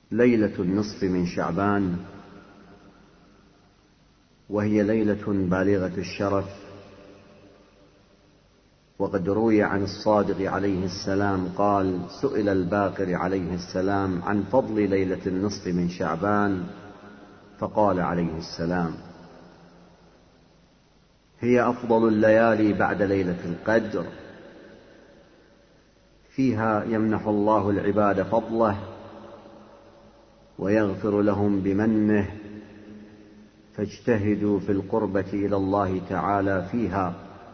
ليلة النصف من شعبان، وهي ليلة بالغة الشرف. وقد روي عن الصادق عليه السلام قال: سئل الباقر عليه السلام عن فضل ليلة النصف من شعبان، فقال عليه السلام: هي أفضل الليالي بعد ليلة القدر، فيها يمنح الله العباد فضله ويغفر لهم بمنه، فاجتهدوا في القربة إلى الله تعالى فيها،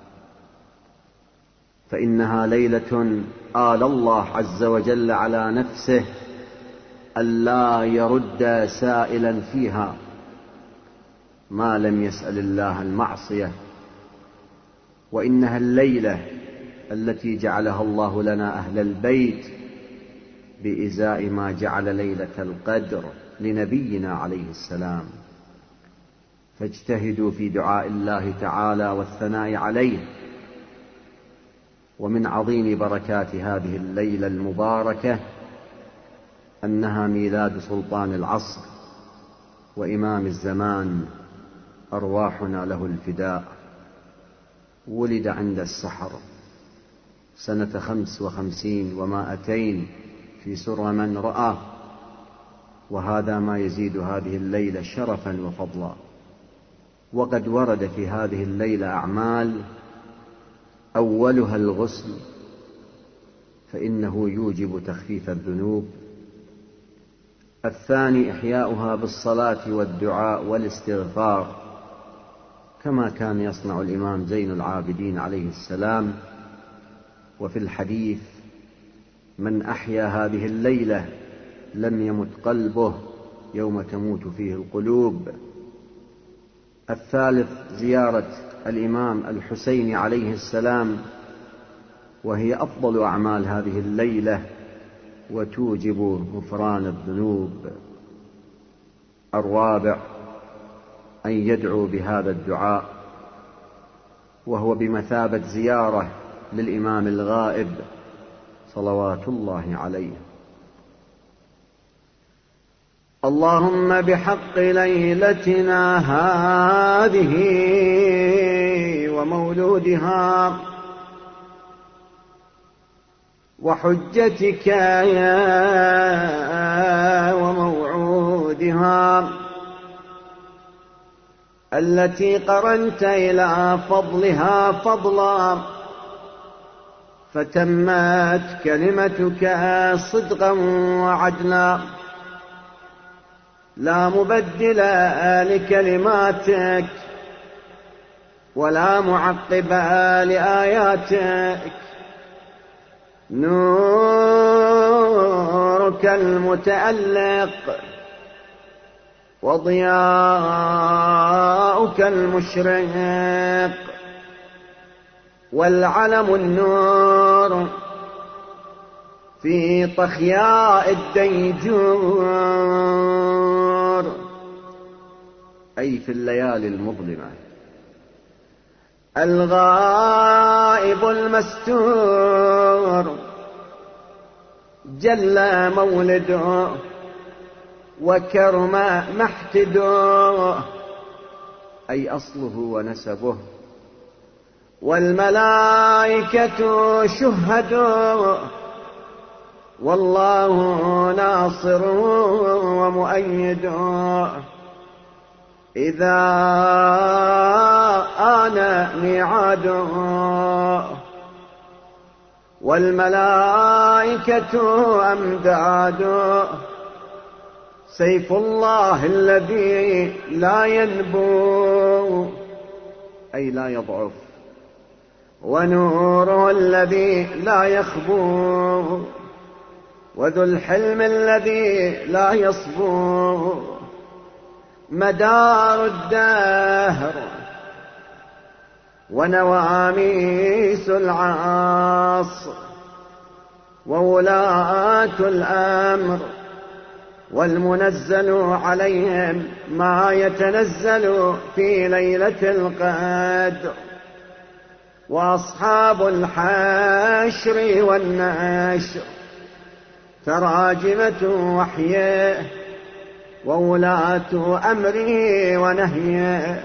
فإنها ليلة آل الله عز وجل على نفسه ألا يرد سائلا فيها ما لم يسأل الله المعصية. وإنها الليلة التي جعلها الله لنا أهل البيت بإزاء ما جعل ليلة القدر لنبينا عليه السلام، فاجتهدوا في دعاء الله تعالى والثناء عليه. ومن عظيم بركات هذه الليلة المباركة أنها ميلاد سلطان العصر وإمام الزمان، أرواحنا له الفداء. ولد عند السحر سنة 55 و200 في سر من رآه، وهذا ما يزيد هذه الليلة شرفا وفضلا. وقد ورد في هذه الليلة أعمال، أولها الغسل، فإنه يوجب تخفيف الذنوب. الثاني إحياؤها بالصلاة والدعاء والاستغفار، كما كان يصنع الإمام زين العابدين عليه السلام. وفي الحديث: من أحيا هذه الليلة لم يمت قلبه يوم تموت فيه القلوب. الثالث زيارة الإمام الحسين عليه السلام، وهي أفضل أعمال هذه الليلة وتوجب غفران الذنوب. الرابع أن يدعو بهذا الدعاء، وهو بمثابة زيارة للإمام الغائب صلوات الله عليه: اللهم بحق ليلتنا هذه ومولودها وحجتك وموعودها التي قرنت إلى فضلها فضلا، فتمت كلمتك صدقا وعدلا، لا مبدل لكلماتك ولا معقب لآياتك. نورك المتألق وضياؤك المشرق والعلم النور في طخياء الديجور، أي في الليالي المظلمة. الغائب المستور جل مولده وكرم محتده، أي أصله ونسبه. والملائكة شهدوا والله ناصر ومؤيد إذا آن ميعاده. والملائكة أمداد سيف الله الذي لا ينبو، أي لا يضعف، ونوره الذي لا يخبو، وذو الحلم الذي لا يصبو، مدار الدهر ونواميس العصر، وولاة الأمر، والمنزل عليهم ما يتنزل في ليلة القدر، وأصحاب الحشر والنشر تراجمة وحيه وولاة أمره ونهيه.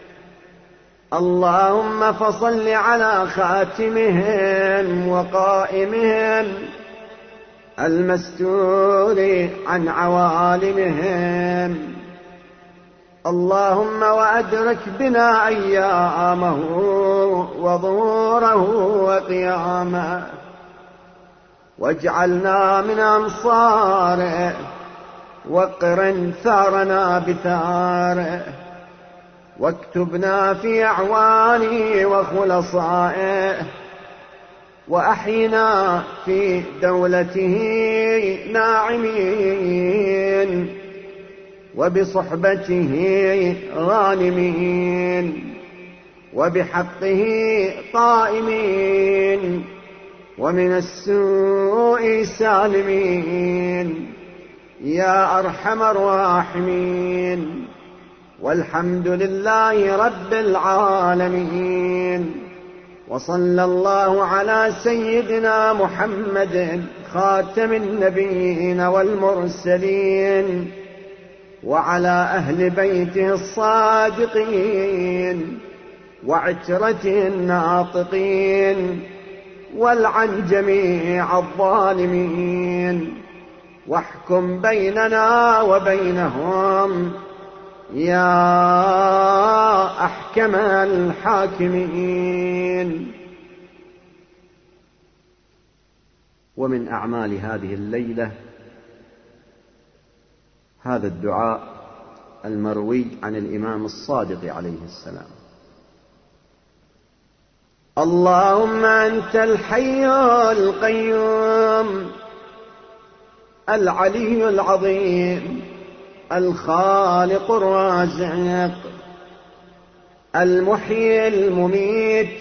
اللهم فصل على خاتمهم وقائمهم المستور عن عوالمهم. اللهم وأدرك بنا أيامه وظهوره وقيامه، واجعلنا من أنصاره، وقرن ثارنا بثاره، واكتبنا في أعوانه وخلصائه، وأحينا في دولته ناعمين، وبصحبته غانمين، وبحقه قائمين، ومن السوء سالمين، يا أرحم الراحمين. والحمد لله رب العالمين. وصلى الله على سيدنا محمد خاتم النبيين والمرسلين، وعلى أهل بيته الصادقين وعترته الناطقين، والعن جميع الظالمين، واحكم بيننا وبينهم يا أحكم الحاكمين. ومن أعمال هذه الليلة هذا الدعاء المروي عن الإمام الصادق عليه السلام: اللهم أنت الحي القيوم العلي العظيم الخالق الرازق المحيي المميت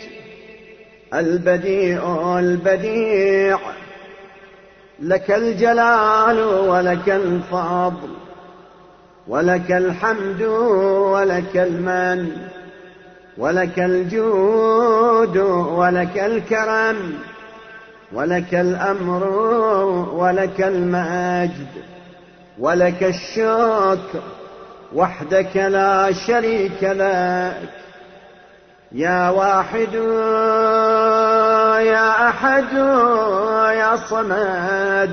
البديع البديع، لك الجلال ولك الفضل ولك الحمد ولك المن ولك الجود ولك الكرم ولك الأمر ولك المجد ولك الشكر وحدك لا شريك لك، يا واحد يا أحد يا صمد،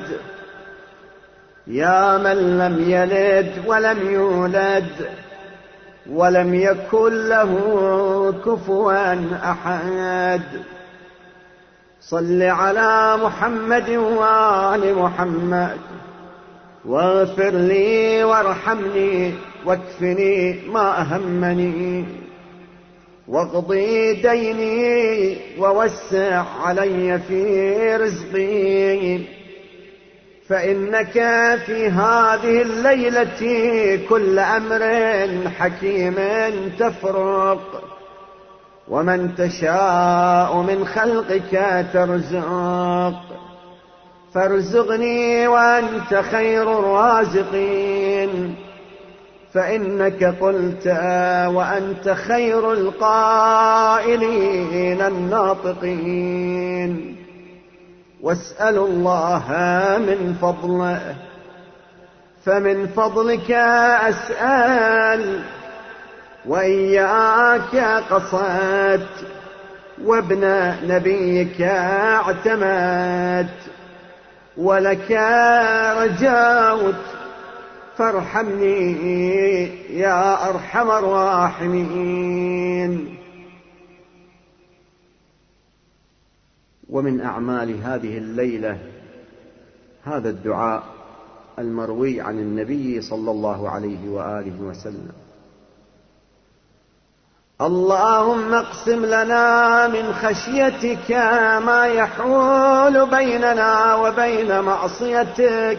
يا من لم يلد ولم يولد ولم يكن له كفوا أحد. صل على محمد وآل محمد، واغفر لي وارحمني واكفني ما أهمني، واقضي ديني ووسع علي في رزقي، فإنك في هذه الليلة كل أمر حكيم تفرق، ومن تشاء من خلقك ترزق، فارزقني وأنت خير الرازقين، فإنك قلت وأنت خير القائلين الناطقين. واسأل الله من فضله، فمن فضلك أسأل، وإياك قصدت، وابن نبيك اعتمدت، ولك رجوت، فارحمني يا أرحم الراحمين. ومن أعمال هذه الليلة هذا الدعاء المروي عن النبي صلى الله عليه وآله وسلم: اللهم اقسم لنا من خشيتك ما يحول بيننا وبين معصيتك،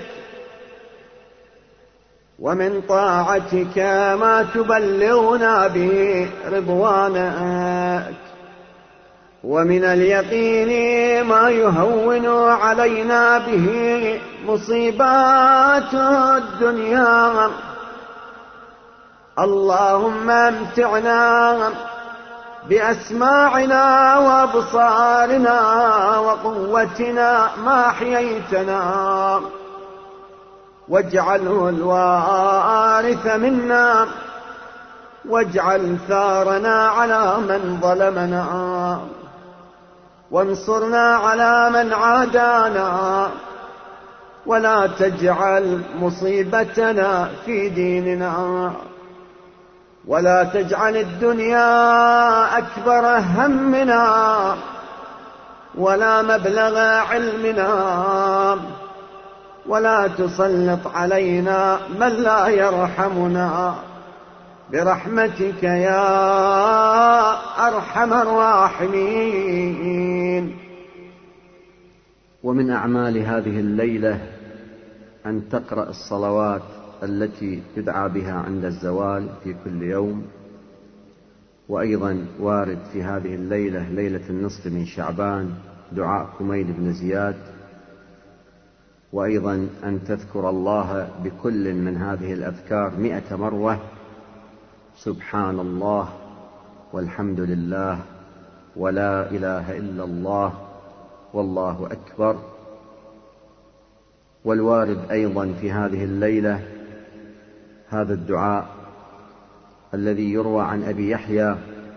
ومن طاعتك ما تبلغنا به رضوانك، ومن اليقين ما يهون علينا به مصيبات الدنيا. اللهم امتعنا بأسماعنا وأبصارنا وقوتنا ما أحييتنا، واجعله الوارث منا، واجعل ثارنا على من ظلمنا، وانصرنا على من عادانا، ولا تجعل مصيبتنا في ديننا، ولا تجعل الدنيا أكبر همنا ولا مبلغ علمنا، ولا تسلط علينا من لا يرحمنا، برحمتك يا أرحم الراحمين. ومن أعمال هذه الليلة أن تقرأ الصلوات التي يدعى بها عند الزوال في كل يوم، وأيضا وارد في هذه الليلة ليلة النصف من شعبان دعاء كميل بن زياد، وأيضا أن تذكر الله بكل من هذه الأذكار 100 مرة: سبحان الله والحمد لله ولا إله إلا الله والله أكبر. والوارد أيضا في هذه الليلة هذا الدعاء الذي يروى عن أبي يحيى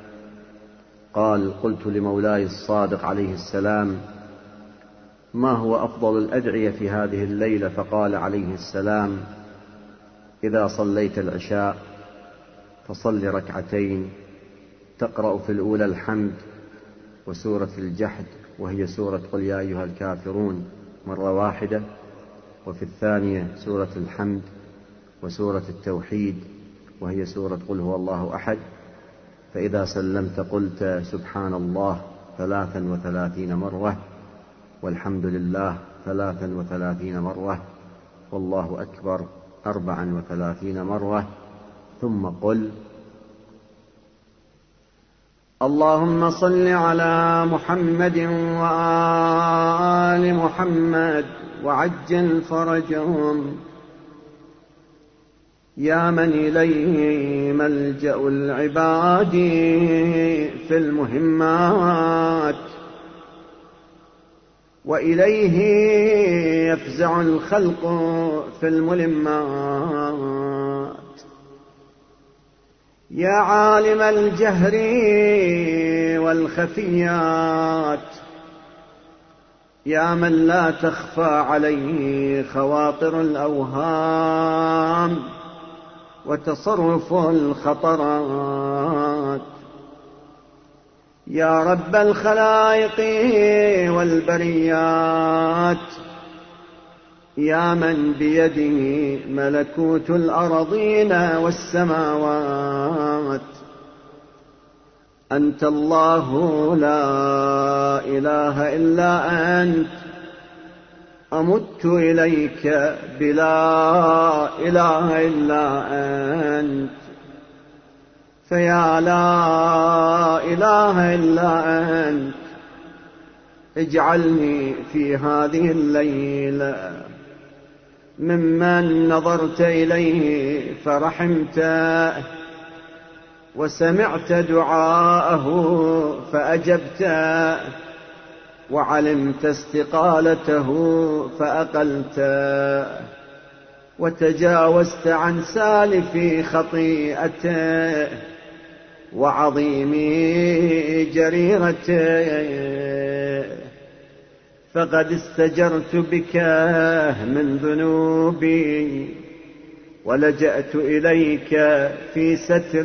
قال: قلت لمولاي الصادق عليه السلام: ما هو أفضل الأدعية في هذه الليلة؟ فقال عليه السلام: إذا صليت العشاء فصل ركعتين تقرأ في الأولى الحمد وسورة الجحد وهي سورة قل يا أيها الكافرون مرة واحدة، وفي الثانية سورة الحمد وسورة التوحيد وهي سورة قل هو الله أحد، فإذا سلمت قلت سبحان الله 33 مرة، والحمد لله 33 مرة، والله أكبر 34 مرة، ثم قل: اللهم صل على محمد وآل محمد وعجل فرجهم، يا من إليه ملجأ العباد في المهمات، وإليه يفزع الخلق في الملمات، يا عالم الجهر والخفيات، يا من لا تخفى عليه خواطر الأوهام وتصرف الخطرات، يا رب الخلائق والبريات، يا من بيده ملكوت الأرضين والسماوات، أنت الله لا إله إلا أنت، أمت إليك بلا إله إلا أنت، فيا لا إله إلا أنت اجعلني في هذه الليلة ممن نظرت إليه فرحمته، وسمعت دعاءه فأجبته، وعلمت استقالته فأقلته، وتجاوزت عن سالف خطيئته وعظيم جريرته، فقد استجرت بك من ذنوبي، ولجأت إليك في ستر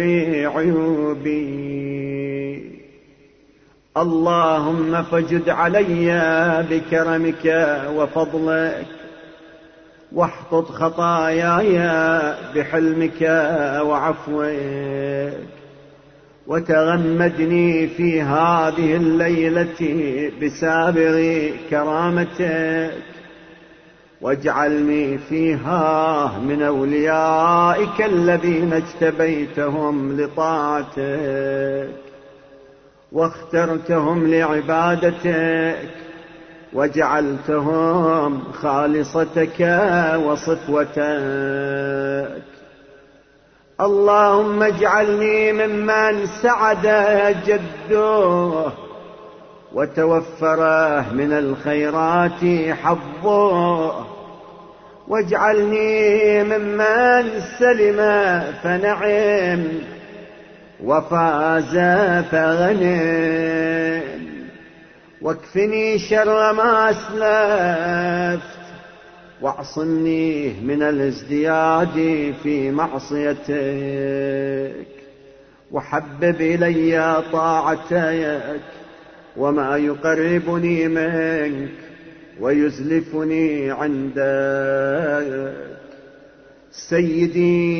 عيوبي. اللهم فجد علي بكرمك وفضلك، واحطط خطاياي بحلمك وعفوك، وتغمدني في هذه الليلة بسابغ كرامتك، واجعلني فيها من أوليائك الذين اجتبيتهم لطاعتك واخترتهم لعبادتك، وجعلتهم خالصتك وصفوتك. اللهم اجعلني ممن سعد جده وتوفره من الخيرات حظه، واجعلني ممن سلم فنعم وفاز فغنم، واكفني شر ما أسلفت، واعصمني من الازدياد في معصيتك، وحبب إلي طاعتك وما يقربني منك ويزلفني عندك. سيدي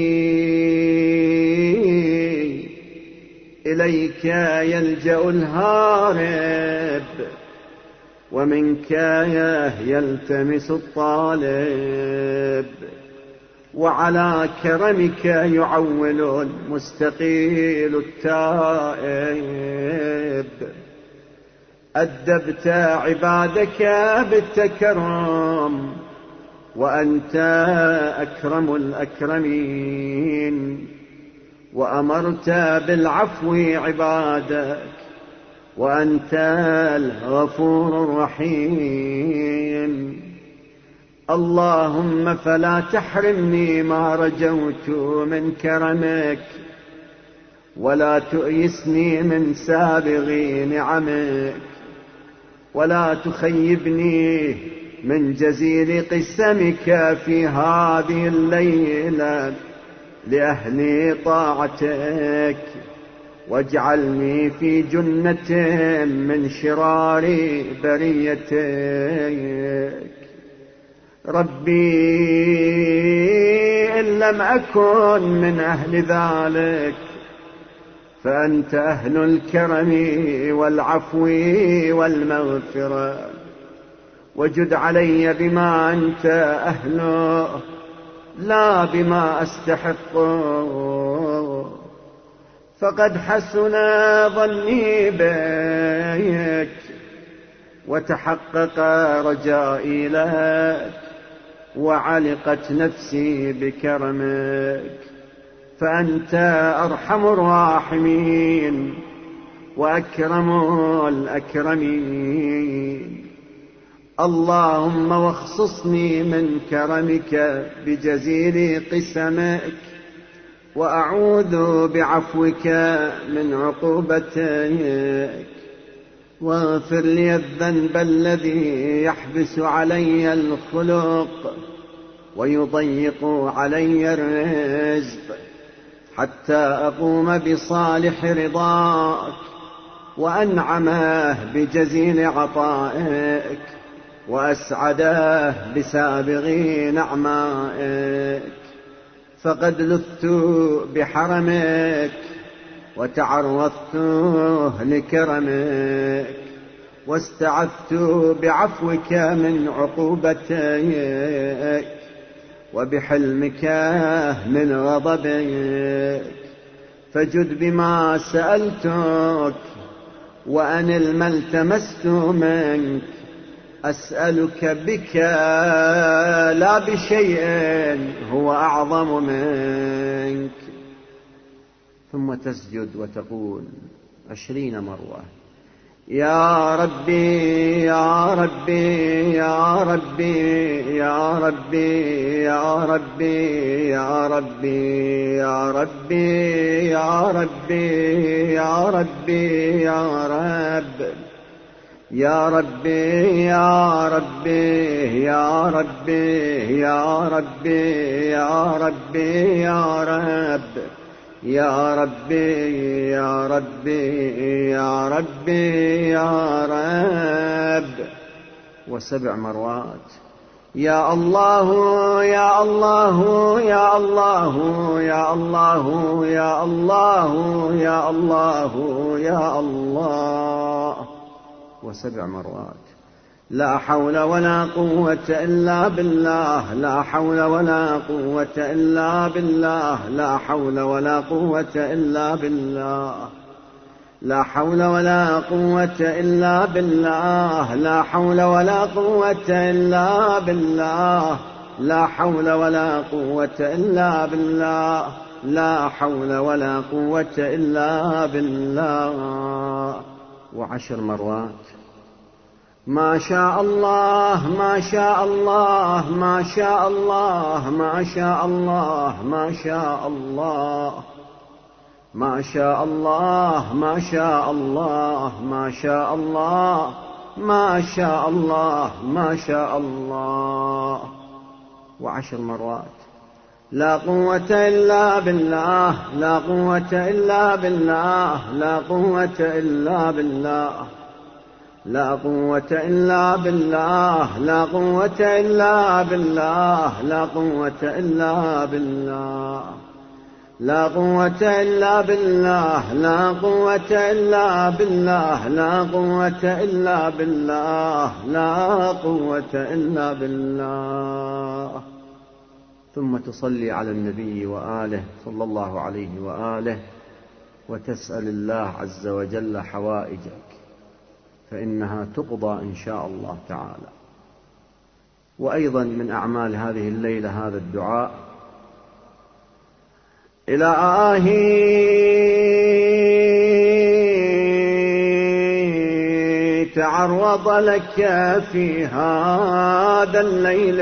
إليك يلجأ الهارب، ومنك يلتمس الطالب، وعلى كرمك يعول المستقيل التائب. أدبت عبادك بالتكرم وأنت أكرم الأكرمين، وأمرت بالعفو عبادك وأنت الغفور الرحيم. اللهم فلا تحرمني ما رجوت من كرمك، ولا تؤيسني من سابغ نعمك، ولا تخيبني من جزيل قسمك في هذه الليلة لأهل طاعتك، واجعلني في جنة من شرار بريتك. ربي إن لم أكن من أهل ذلك فأنت أهل الكرم والعفو والمغفرة، وجد علي بما أنت أهله لا بما أستحقه، فقد حسن ظني بك وتحقق رجائي لك، وعلقت نفسي بكرمك، فأنت أرحم الراحمين وأكرم الأكرمين. اللهم واخصصني من كرمك بجزيل قسمك، وأعوذ بعفوك من عقوبتك، واغفر لي الذنب الذي يحبس علي الخلق ويضيق علي الرزق، حتى أقوم بصالح رضاك وأنعمه بجزيل عطائك، وأسعده بسابغ نعمائك. فقد لذت بحرمك وتعرضت لكرمك، واستعذت بعفوك من عقوبتك، وبحلمك من غضبك. فجد بما سألتك وأنل ما التمست منك، أسألك بك لا بشيء هو أعظم منك. ثم تسجد وتقول 20 مرة: يا ربي يا ربي يا ربي يا ربي يا ربي يا ربي يا ربي يا ربي يا ربي يا رب يا ربي يا ربي يا ربي يا ربي يا ربي يا رب يا ربي يا ربي يا ربي يا رب. 7 مرات: يا الله يا الله يا الله يا الله يا الله يا الله يا الله. 7 مرات: لا حول ولا قوة إلا بالله، لا حول ولا قوة إلا بالله، لا حول ولا قوة إلا بالله، لا حول ولا قوة إلا بالله، لا حول ولا قوة إلا بالله، لا حول ولا قوة إلا بالله، لا حول ولا قوة إلا بالله. 10 مرات: ما شاء الله ما شاء الله ما شاء الله ما شاء الله ما شاء الله ما شاء الله ما شاء الله ما شاء الله ما شاء الله ما شاء الله. 10 مرات. لا قوة إلا بالله لا قوة إلا بالله لا قوة إلا بالله لا قوة إلا بالله لا قوة إلا بالله لا قوة إلا بالله لا قوة إلا بالله لا قوة إلا بالله لا قوة إلا بالله لا قوة إلا بالله. ثم تصلي على النبي وآله صلى الله عليه وآله وتسأل الله عز وجل حوائجك فإنها تقضى إن شاء الله تعالى. وأيضا من أعمال هذه الليلة هذا الدعاء: إلهي تعرض لك في هذا الليل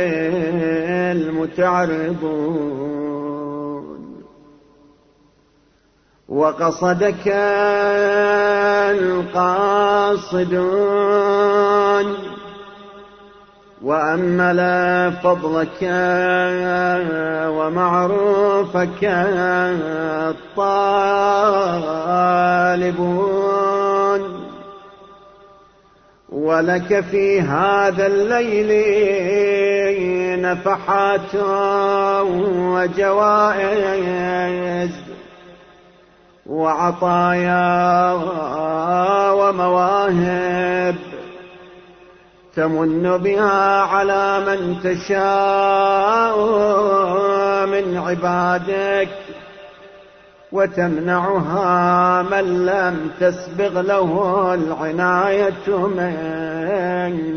المتعرضون وقصدك القاصدون وأمل فضلك ومعروفك الطالبون ولك في هذا الليل نفحات وجوائز وعطايا ومواهب تمن بها على من تشاء من عبادك وتمنعها من لم تسبغ له العناية منك.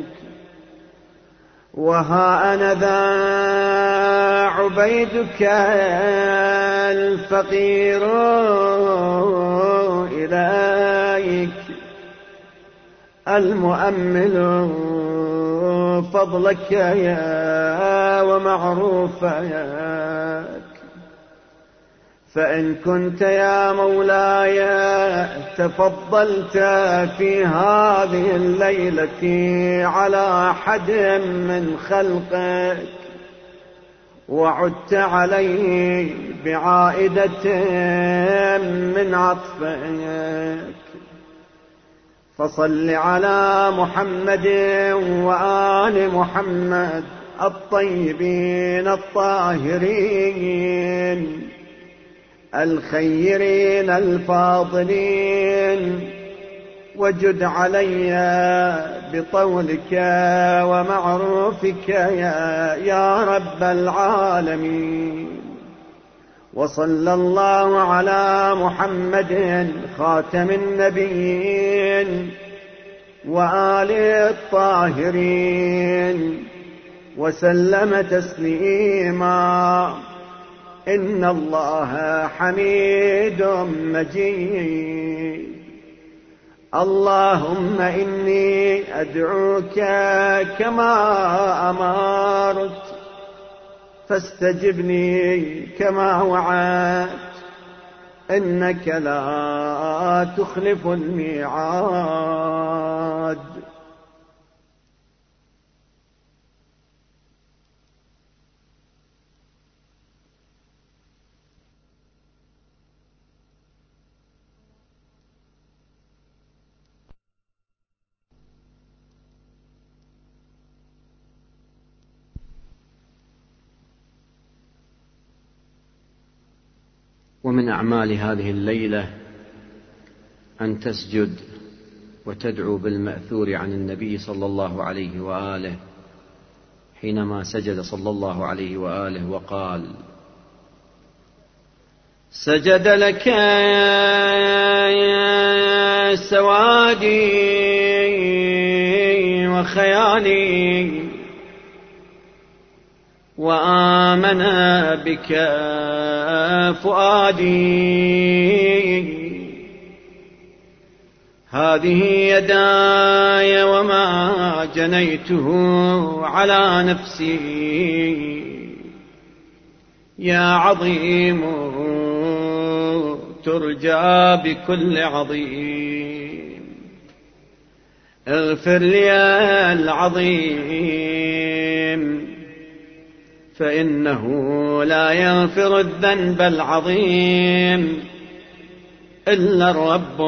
وها أنا ذا عبيدك الفقير إليك المؤمل فضلك يا ومعروفك. فإن كنت يا مولاي تفضلت في هذه الليلة على أحد من خلقك وعدت عليه بعائدة من عطفك فصل على محمد وآل محمد الطيبين الطاهرين الخيرين الفاضلين وجد علي بطولك ومعروفك يا رب العالمين. وصلى الله على محمد خاتم النبيين وآله الطاهرين وسلم تسليما. إن الله حميد مجيد. اللهم إني أدعوك كما أمرت فاستجبني كما وعدت إنك لا تخلف الميعاد. ومن أعمال هذه الليلة أن تسجد وتدعو بالمأثور عن النبي صلى الله عليه وآله حينما سجد صلى الله عليه وآله وقال: سجد لك سوادي وخيالي وآمن بك فؤادي. هذه يداي وما جنيته على نفسي، يا عظيم ترجى بكل عظيم، اغفر لي العظيم، فإنه لا يغفر الذنب العظيم إلا الرب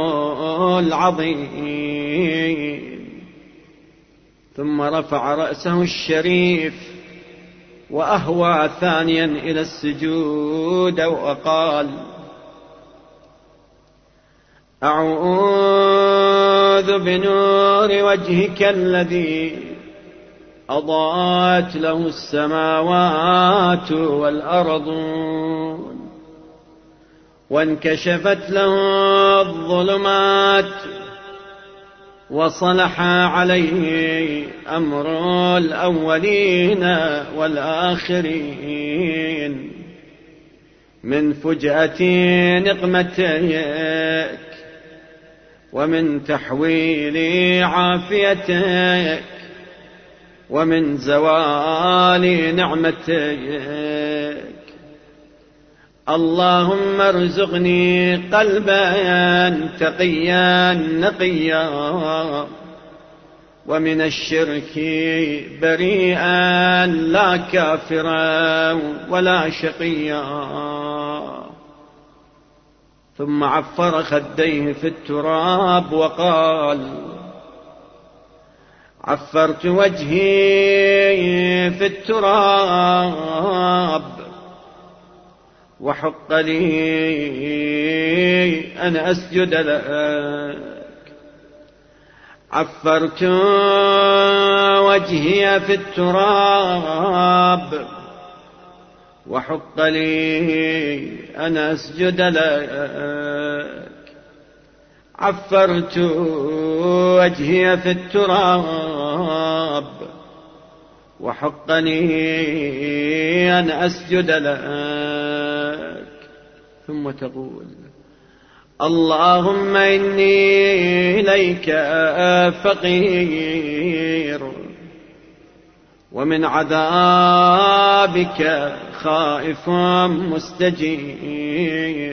العظيم. ثم رفع رأسه الشريف وأهوى ثانيا إلى السجود وقال: أعوذ بنور وجهك الذي أضاءت له السماوات والأرض وانكشفت له الظلمات وصلح عليه أمر الأولين والآخرين، من فجأة نقمتك ومن تحويل عافيتك ومن زوال نعمتك. اللهم ارزقني قلبا تقيا نقيا، ومن الشرك بريئا لا كافرا ولا شقيا. ثم عفر خديه في التراب وقال: عفرت وجهي في التراب وحق لي أن أسجد لك. عفرت وجهي في التراب وحق لي أن أسجد لك. عفرت وجهي في التراب وحق لي أن أسجد لك. ثم تقول: اللهم إني إليك فقير، ومن عذابك خائف مستجير.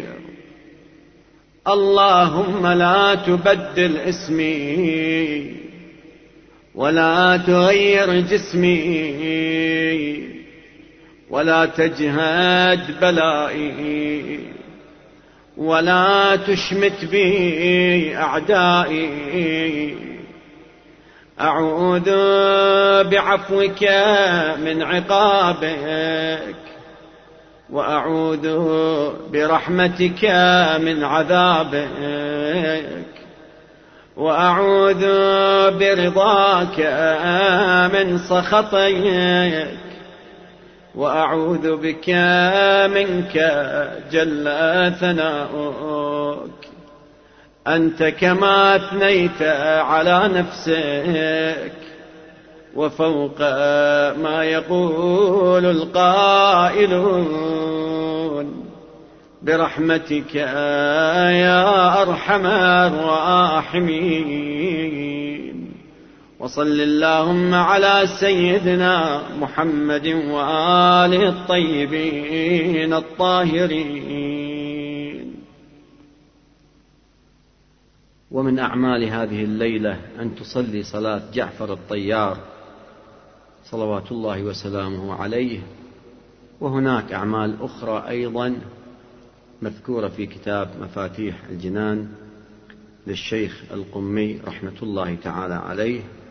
اللهم لا تبدل اسمي ولا تغير جسمي ولا تجهد بلائي ولا تشمت بي أعدائي. أعوذ بعفوك من عقابك، وأعوذ برحمتك من عذابك، وأعوذ برضاك من سخطك، وأعوذ بك منك جل ثناؤك. أنت كما أثنيت على نفسك وفوق ما يقول القائلون، برحمتك يا أرحم الراحمين. وصل اللهم على سيدنا محمد وآله الطيبين الطاهرين. ومن أعمال هذه الليلة أن تصلي صلاة جعفر الطيار صلوات الله وسلامه عليه. وهناك أعمال أخرى أيضا مذكورة في كتاب مفاتيح الجنان للشيخ القمي رحمة الله تعالى عليه.